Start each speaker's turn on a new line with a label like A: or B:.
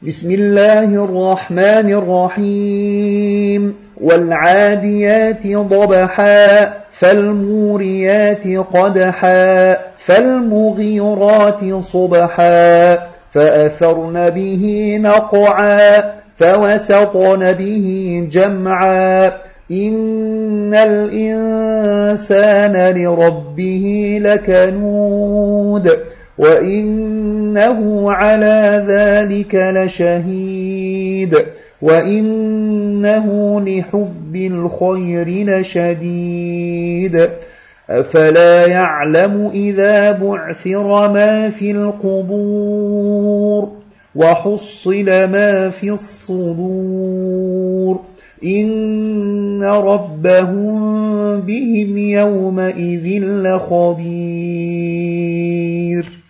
A: بسم الله الرحمن الرحيم والعاديات ضبحا فالموريات قدحا فالمغيرات صبحا فأثرن به نقعا فوسطن به جمعا إن الإنسان لربه لكنود وإنه على ذلك لشهيد وإنه لحب الخير لشديد أفلا يعلم إذا بعثر ما في القبور وحصل ما في الصدور إن ربهم بهم يومئذ لخبير